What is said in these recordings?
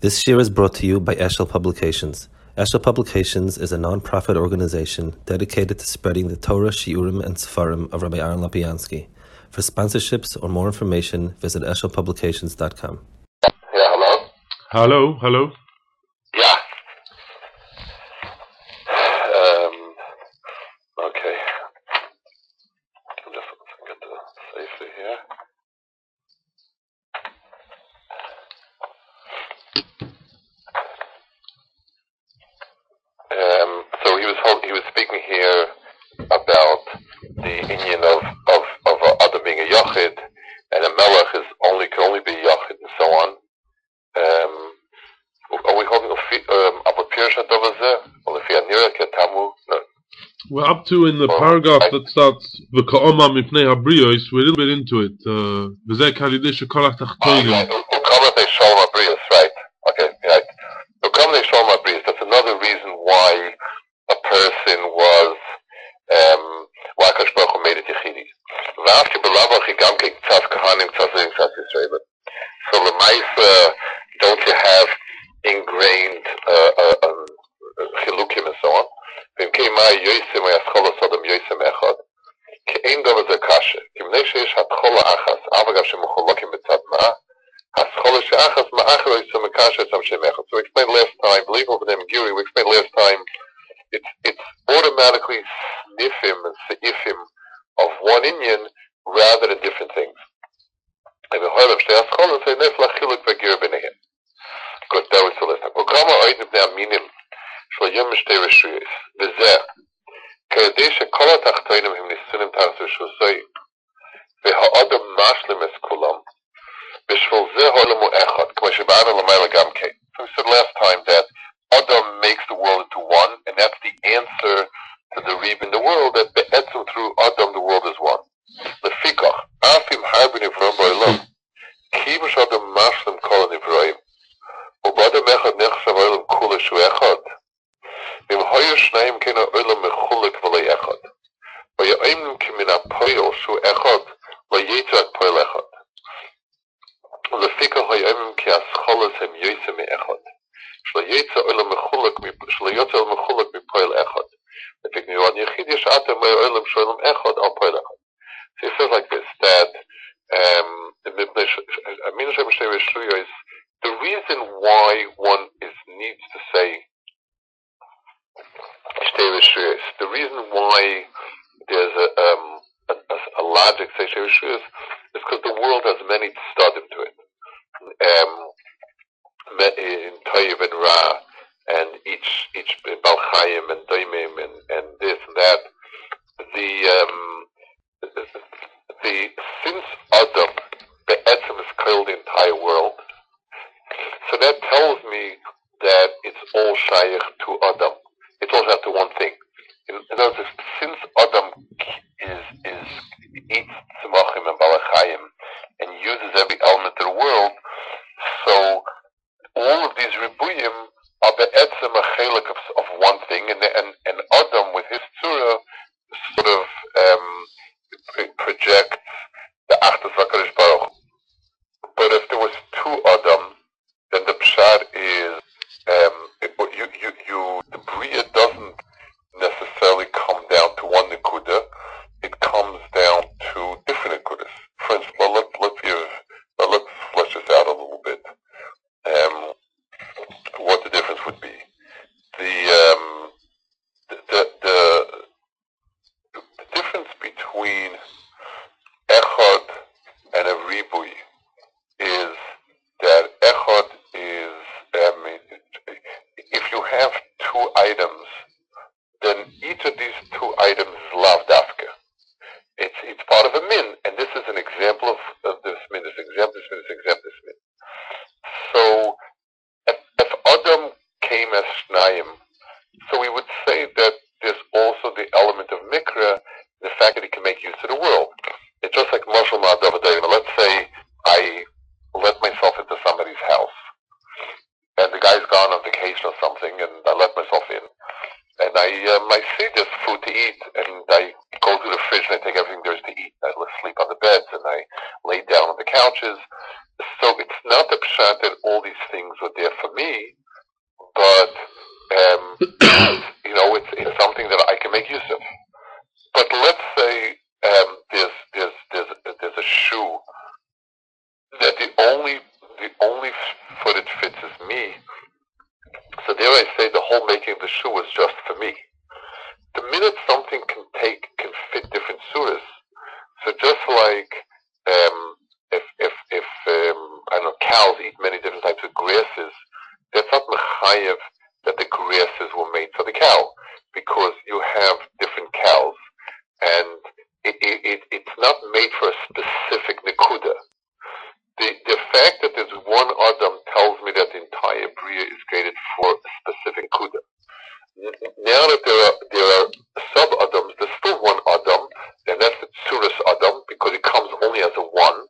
This year is brought to you by Eshel Publications. Eshel Publications is a non-profit organization dedicated to spreading the Torah, Shiurim, and Sefarim of Rabbi Aaron Lopiansky. For sponsorships or more information, visit eshelpublications.com. Yeah, hello? Hello? Yeah. Okay. Just get the safety here. So he was speaking here about the Inyan of Adam being a Yachid, and a Melech can only be Yachid, and so on. Are we holding about Pirush HaDov or Lefi Anira Ketamu? No. We're up to in the paragraph that starts V'ka'oma mipnei habriyos. We're a little bit into it. V'zeh k'halidei shekolach tachtonim. Ukama they shalom habriyos, right? Okay, right. Ukama they shalom habriyos. That's another reason why a person was why Akash Baruch Hu made it Yechidi. V'afki b'lavachi gam ke tzas kahanim tzas Yisrael. So l'maisa, don't you have ingrained chilukim and so on? V'imkei mai yoysim v'yascholos adam yoysim echad. Ke'ein davar ze kashe. Kimnei sheyesh hatchola achas, avagav shemucholokim b'tzad ma'ah. Haschola she'achas ma'ach yoysim v'kashe tzam shem echad. So we explained last time, I believe over the Megiri, we explained last time, it's automatically snifim and se'ifim of one Inyan rather than different things. And the whole of Shtei Hascholos say nefla chiluk v'gir b'neihem. Good, that was the last time. Ukama oidim b'nei aminim shlayim shtei reshuyos. V'zeh כדי שכל התחתונים הם ניסונים תחת רשוסי והאדם משלים את כולם בשביל זה העולם הוא אחד כמו שבאנו למעלה גם כן. So we said last time that Adam makes the world into one, and that's the answer to the reeb in the world, that בעצם through Adam the world is one. לפיכך אף אם הרבה נברואים בעולם כי בשאדם משלים כל הנברואים ובאדם אחד נחשב העולם כולו שהוא אחד. אם היו שניים כן העולם מחולק ולא אחד. ויאמרים כמן הפועל שהוא אחד, לא יצא רק פועל אחד. ולפיכך היאמרים כי הסחולס הם יוצא מאחד. שלא יצא העולם מחולק מפועל אחד. לפי גנירון יחיד יש אתם מהעולם שהוא עולם אחד על פועל אחד. So it says like this, that the reason why one needs to say the reason why there's a logic say Shtei Reshuyos is because the world has many tzadim to it. In Toiv and Ra, and each Bal Chayim and Doimim and this and that. Since Adam be'etzem is killed the entire world, so that tells me that it's all shaykh to Adam. It's all have to one thing. In other words, since Adam eats tzimachim and balachayim and uses every element of the world, so all of these ribuyim are be'etzem a chelik of one thing, and Adam with his tzura sort of projects the achdas v'akadosh baruch. But if there was two Adam, then the pshat is the bria doesn't necessarily come down to one nekuda. It comes down to different nekudas. For instance, let's flesh this out a little bit. What the difference would be. The difference between echad and a ribui is that echad is if you have two items, then each of these two items is lav dafka. It's part of a min, and this is an example of this min, this example, this min. So if Adam came as Shnayim, so we would say that there's also the element of mikra, the fact that he can make use of the world. It's just like Mashal Ma'adav. Let's say I let myself into somebody's house, and the guy's gone on vacation or something, and I let myself in, and I see there's food to eat, and I go to the fridge and I take everything there is to eat. I sleep on the beds and I lay down on the couches. So it's not the pshat that all these things were there for me. fits is me. So there I say the whole making of the shoe was just for me. The minute something can fit different surahs, so just like if I don't know, cows eat many different types of grasses, that's not mechayev that the grasses were made for the cow, because you have different cows, and it's not made for a specific nekuda. The fact that there's one Adam tells me that the entire Bria is created for a specific nekuda. Now that there are sub-Adams, there's still one Adam, and that's the Tzuras Adam, because it comes only as a one.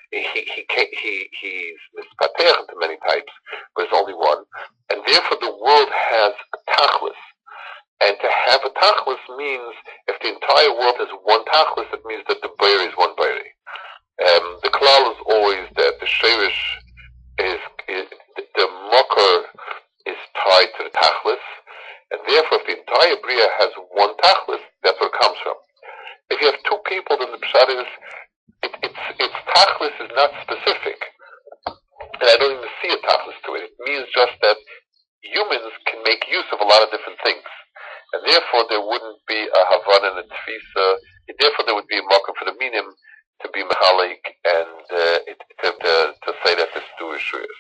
He's mispatech into many types, but it's only one. And therefore the world has a tachlis. And to have a tachlis means, if the entire world has one tachlis, it means that the bayri is one bayri. The klal is always that the sherish is the makar is tied to the tachlis, and therefore if the entire bria has one tachlis, that's where it comes from. If you have two people, then the pshat is its tachlis is not specific, and I don't even see a tachlis to it. It means just that humans can make use of a lot of different things, and therefore there wouldn't be a havan and a tfisa. Therefore there would be a marker for the minim to be mehalik and to say that this two is shuyas.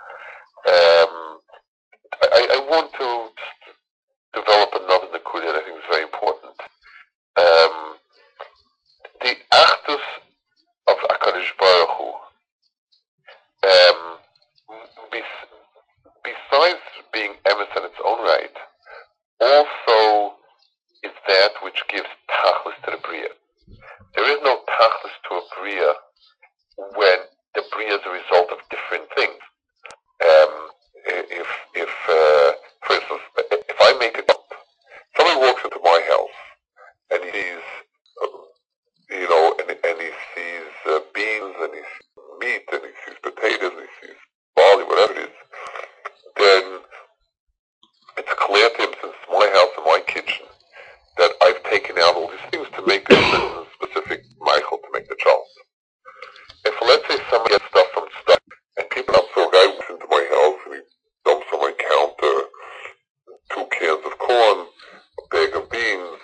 I want to develop another nekuda that I think is very important. The achdus of HaKadosh Baruch Hu, besides being emes in its own right, also is that which gives tachlis to the bria. There is no tachlis to a bria when the bria is a result of different things. For instance, if I make a jump, somebody walks into my house and he sees, and he sees beans, and he sees meat, and he sees potatoes, and he sees barley, whatever it is, then it's clear to him, since it's my house and my kitchen, that I've taken out all these things to make a specific Michael to make the child. If let's say somebody gets stuff from stuff, and people, so a guy walks into my house and he dumps on my counter 2 cans of corn, a bag of beans,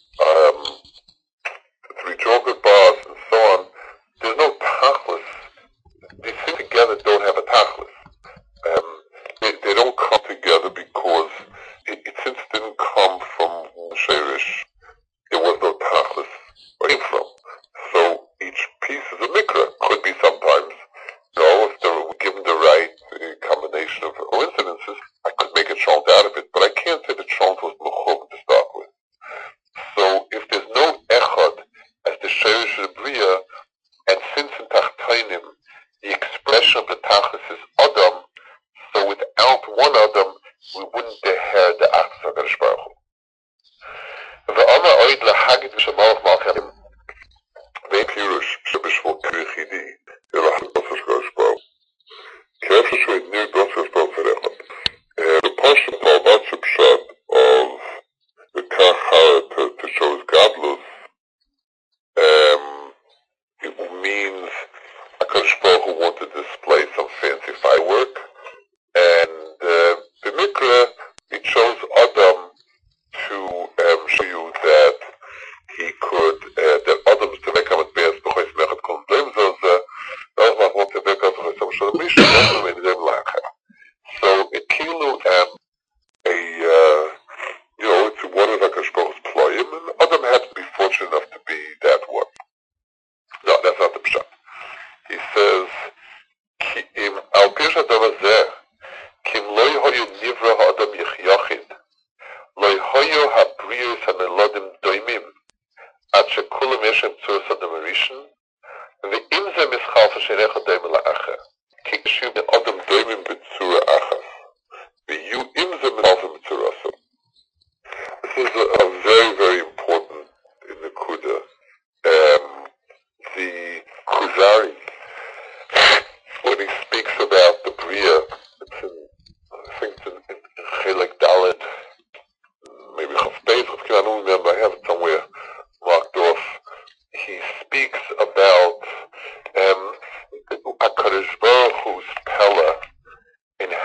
3 chocolate bars, and so on. There's no tachlis. These things together don't have a tachlis. They don't come together because since it didn't come from Sherish, there was no tachlis where it came from. So each piece is a mikra. Could be sometimes, if they were given the right combination of coincidences, I could make a chant out of it, but I can't say the chant was mechub to start with. So if there's no echad as the sherish of the bria, and since in tachtainim the expression of the tachlis is adam, so without one adam we wouldn't deher the acts of HaKadosh Baruch Hu. Ve'ama oid lahagid v'shamalach malchim ve'im pirush shebishvol krichidi yerachim b'asar HaKadosh Baruch Hu. K'efesh ve'nir b'asar HaKadosh Baruch Hu. The Parsha Talmatz Pshat of the Kachara to show his godless, it means HaKadosh Baruch Hu wanted to display some fancy firework, and the Mikra, it shows Adam to show you that he could, that Adam's to make him at best, b'chois mechat kol blame zoze, na'ach want to make up for some sort of mission, and then lacha. So it kilu it's one of HaKadosh Baruch Hu's ployim, and Adam had to be fortunate enough to be that one. No, that's not the pshat. He says, al pish adam hazeh, kim lo hoyu nivra ha'adam yichyochid, lo hoyu ha'briyos ha'nelodim doimim, ad shekulam yeshem tzuras adam arishin, ve'im ze mischal f'sherecha doim la'acha, ki kishu adam doimim b'tzura achas, ve'yu im ze mischal b'tzurasa. This is a very, very important in the Kuda. The Kuzari, when he speaks about the Bria, I think it's in Chelek Dalet, maybe Chafpez, I don't remember, I have it somewhere marked off. He speaks about HaKadosh Baruch Hu's Pella in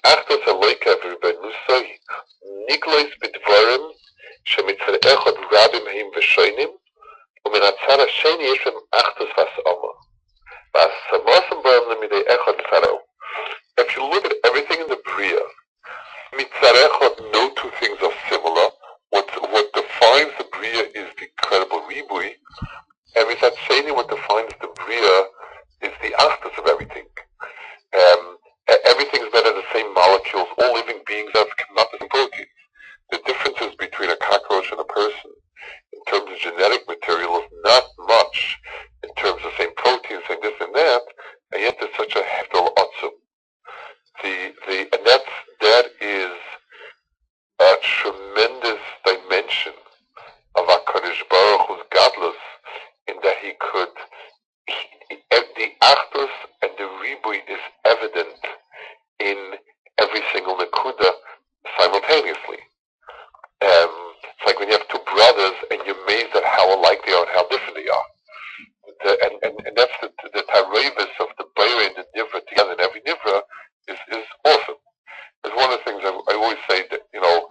Achtos Eloika v'Ribanusai Niglois b'dvarim shemitzad echad rabim heim v'shoinim u'min hatzad hasheni yesh b'hem achtos v'as'ama v'as'amasam b'hem lemidei echad tzaro. If you look at everything in the Bria, mitzad echad, no two things are similar. What defines the Bria is the incredible ribui, and mitzad sheni, what defines the Bria is the achtos of everything. Everything's made of the same molecules. All living beings have not the same proteins. The differences between a cockroach and a person in terms of genetic material is not much in terms of same proteins, same this and that, and yet there's such a heftel otzum. And that is a tremendous dimension of HaKadosh Baruch Hu's godless, in that he could, the achdus and the ribui is evident in every single nakuda simultaneously. It's like when you have two brothers and you're amazed at how alike they are and how different they are. And that's the tarevis of the Beira and the Nivra together in every Nivra is awesome. It's one of the things I always say that,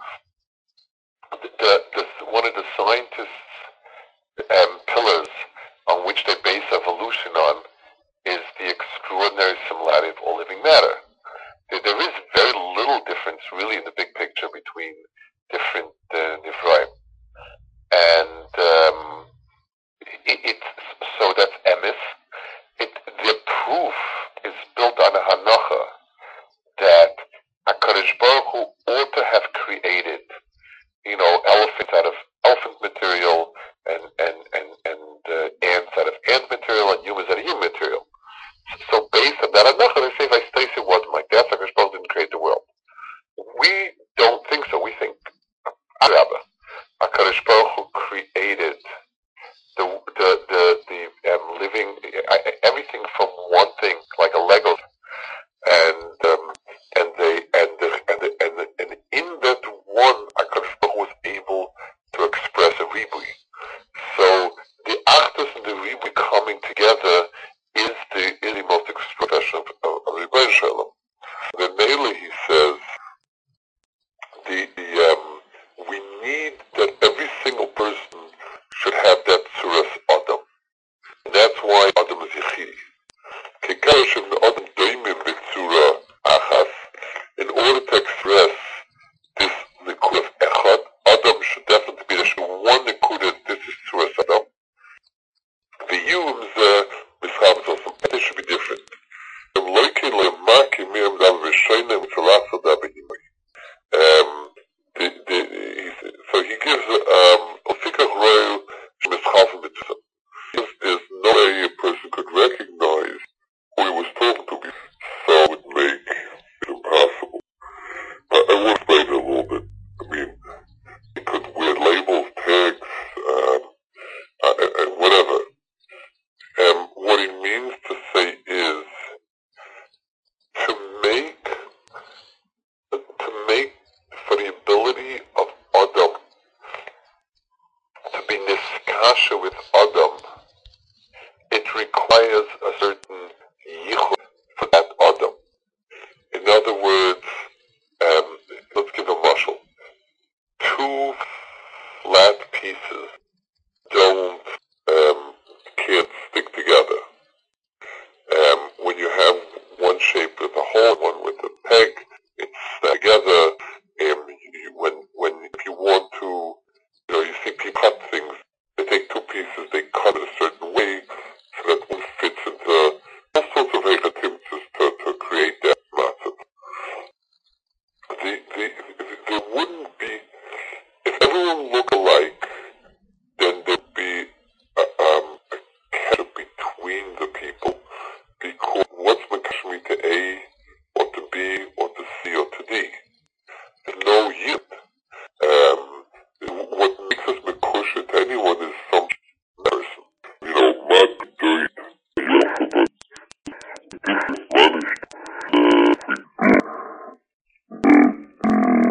one of the scientists' pillars on which they base evolution on is the extraordinary similarity of all living matter. There is very little difference really in the big picture between different Nivraim. And so that's emes. The proof is built on a hanacha that HaKadosh Baruch Hu ought to have created, elephants out of elephant material and ants out of ant material and humans out of human material. So based on that hanacha, they say if Stacy wasn't like that, HaKadosh Baruch Hu didn't create the world. We don't think so. We think Adrabah, HaKadosh Baruch Hu created the living, everything from one thing, like a Lego, and in that one, HaKadosh Baruch Hu was able to express a ribui. So the achdus and the ribui coming together is the most expression of Rebbeinu Shalom. Then Mele, he says, we need that every single person should have that tzuras Adam. And that's why Adam is Yechidi. Adam doimim b'tzura achas. In order to express this nikud of echad, Adam should definitely be the one nikud. This is tzuras Adam. The yums mishab also. They should be different. So he gives there's no way a person could recognize who he was talking to before, so it would make it impossible. I will explain it a little bit. I mean, he could wear labels, tags, whatever. What he means to say is to make for the ability of Adam to be niskasha with Adam, it requires a certain yichud for that Adam. In other words, let's give a mashal. Two flat pieces can't stick together. When you have one shape with a hole, one with a peg, it's together. If you want to, you see people cut things. They take two pieces, they cut it a certain way so that one fits into all sorts of echatimtzes to create that matzah. There wouldn't be, if everyone looked alike, then there'd be a catch between the people, because what's makashmi to A, or to B, or to C, or to D? There's no yid. What makes us mekusha to anyone is some person. What bedeutet Alphabet? This is managed.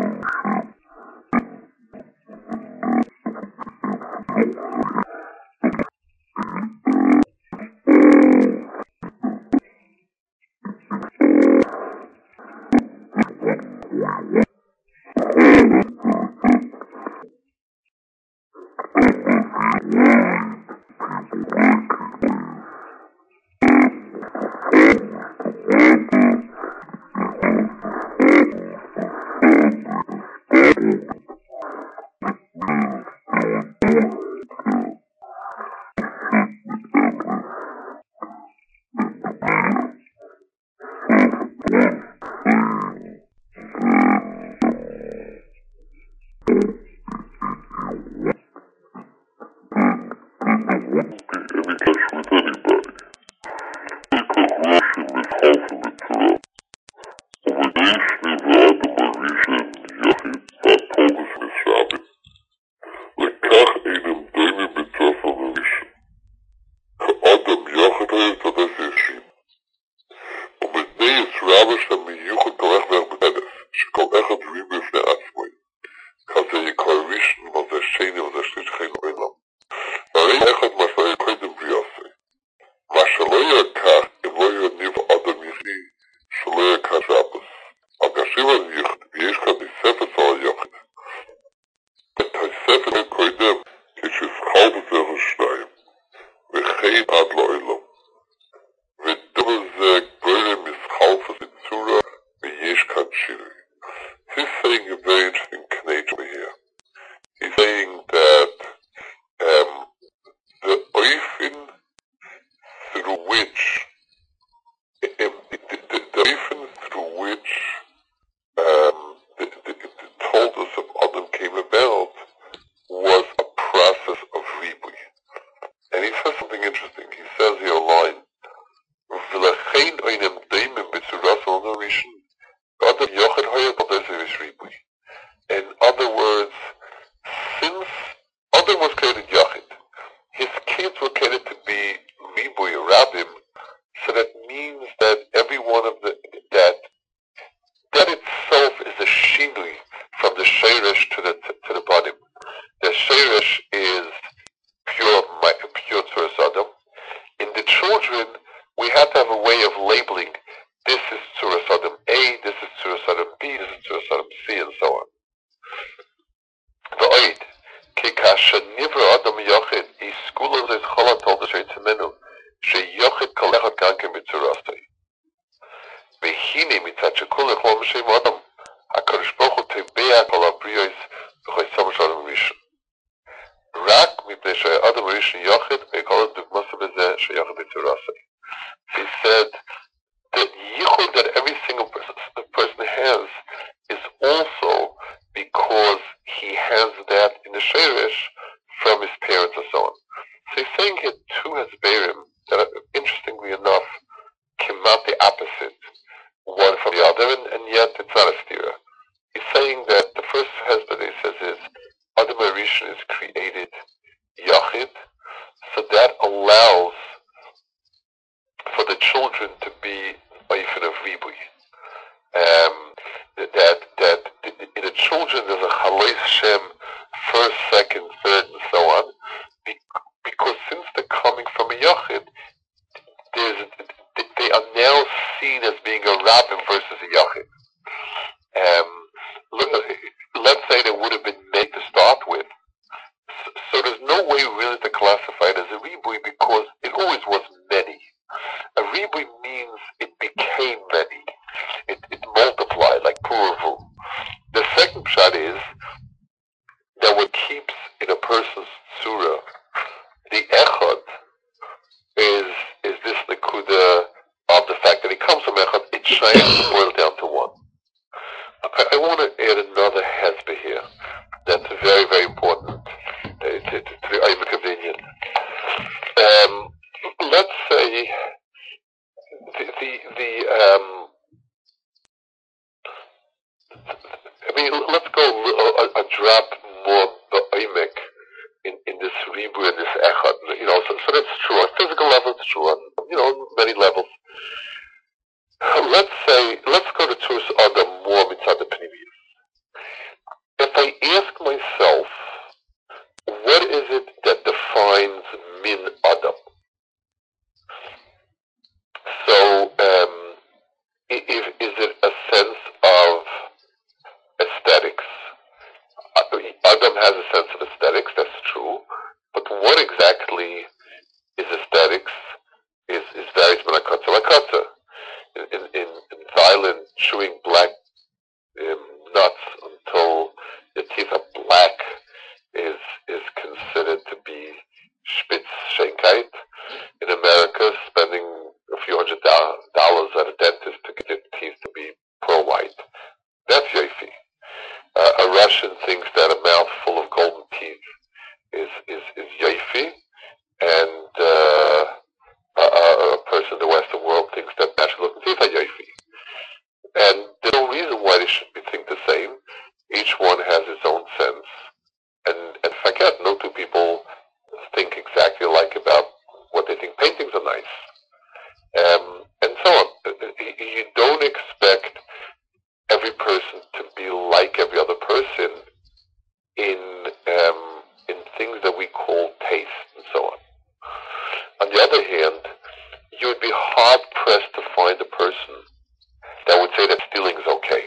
Adam has a sense of aesthetics, that's true, but what exactly is aesthetics is varies from lakatza lakatza. In Thailand, chewing black nuts until the teeth are black is considered to be Spitzschenkheit. In America, spending a few $100 at a dentist to get your teeth to be pearl white, that's yofi. A Russian thinks that a mouth full of golden teeth is yofi, and a person in the Western world thinks that natural looking teeth are yofi. And there's no reason why they should think the same. Each one has its own sense. And forget, no two people think exactly alike about what they think paintings are nice. And so on. You don't expect every person to be like every other person in things that we call taste and so on. On the other hand, you would be hard pressed to find a person that would say that stealing is okay.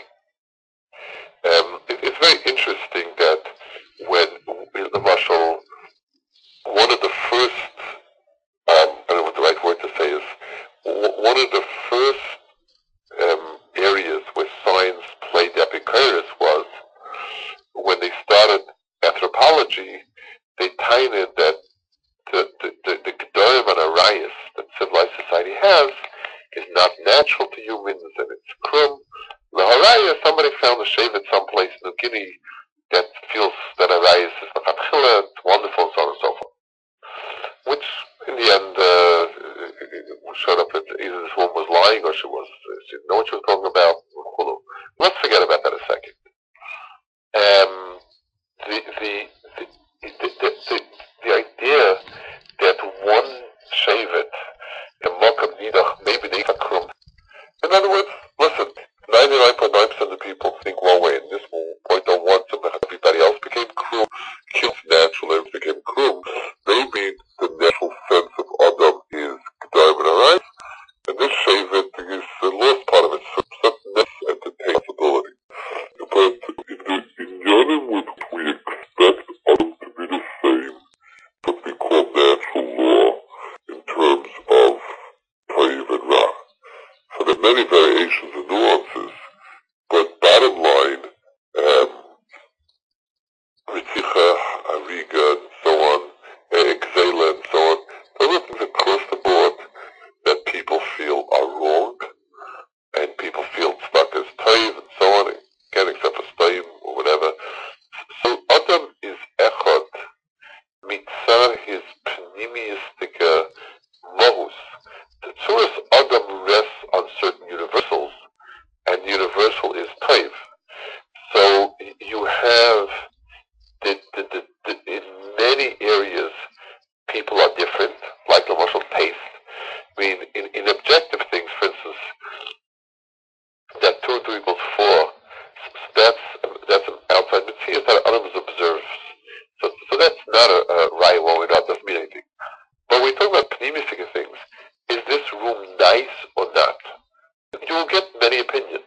It's very interesting that when Marshall, one of the first, I don't know what the right word to say is, one of the first areas where science played Epicurus was when they started anthropology. They tied in that the Gedorim and Arayas that civilized society has is not natural to humans, and it's krum. The Haraya, somebody found a shevet someplace in New Guinea that feels that Arayas is mechatchila, it's wonderful, and so on and so forth. Which, in the end, showed up that either this woman was lying or she didn't know what she was talking about. Let's forget about that a second. The idea that one shevet, the mokam nidach, maybe they got krum. In other words, listen, 99.9% of the people think one way, and this 0.01, everybody else became krum, killed naturally, became krum. Maybe the natural sense of Adam is Gedorim and Arayos, and this shevet is the lost part of it, so it's not necessary entertain possibility. But in Yonim, we expect Adam to be the same, what we call natural law in terms of Toiv and Ra. So there are many variations and nuances, but bottom line, Ritzicha, Ariga, and so on, Exela, and so on, those are things across the board that people feel are wrong, and people feel stuck as Toiv, and so on, again, except for Stoim, or whatever. So Adam is Echad, mitzar his pneumistica mohus. The Tzuras Adam rests on certain universals, and universal is Toiv. So you have in many areas people are different, like the martial taste. I mean, in objective things, for instance, that 2 and 2 equals 4, that's an outside mitzvah that Adam observes. So that's not a right one, that doesn't mean anything. But when we talk about pneumistic things, is this room nice or not? You will get many opinions.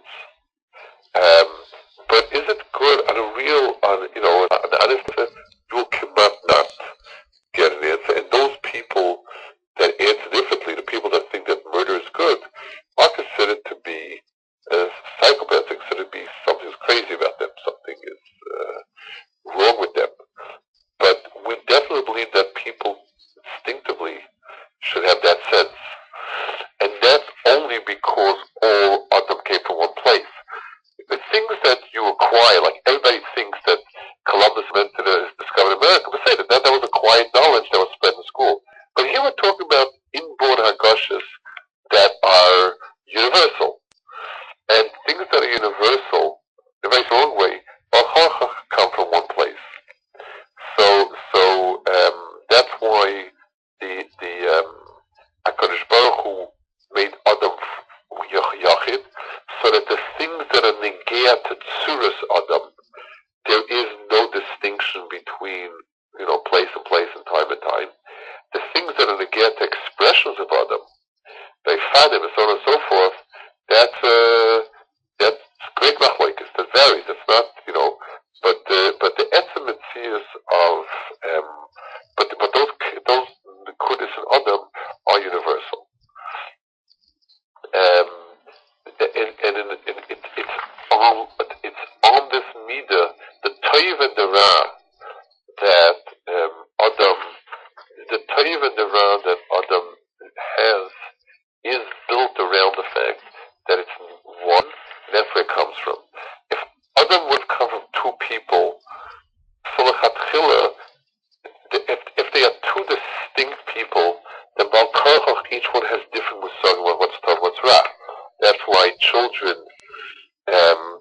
But is it good on a real, an honest sense? You cannot not get an answer. And those people that answer differently, the people that think that murder is good, are considered to be psychopaths, considered to be something's crazy about them, something is wrong with them. But we definitely believe that people instinctively should have that sense. And that's only because all Adam came from one place. The things that you acquire, like everybody thinks that Columbus discovered America, but say that was acquired knowledge that was spread in school. But here we're talking about inborn hagashas that are universal. And things that are universal, in a very strong way, come from one place. So that's why the HaKadosh Baruch Hu made Adam Yachid, so that the things that are negea to Tzuras Adam, there is no distinction between, place and place and time. The things that are negea to expressions of Adam, they find him and so on and so forth, that's great machlokes, that varies. It's not, but the etzem mitzvahs of, but those the kudus and adam are universal. It's on this midah, the toiv and the ra, that Adam, the toiv and the ra that Adam has, is built around the fact that it's one. That's where it comes from. If Adam would come from two people, if they are two distinct people, then Baal Korach, each one has different musag about what's tov, what's ra. That's why children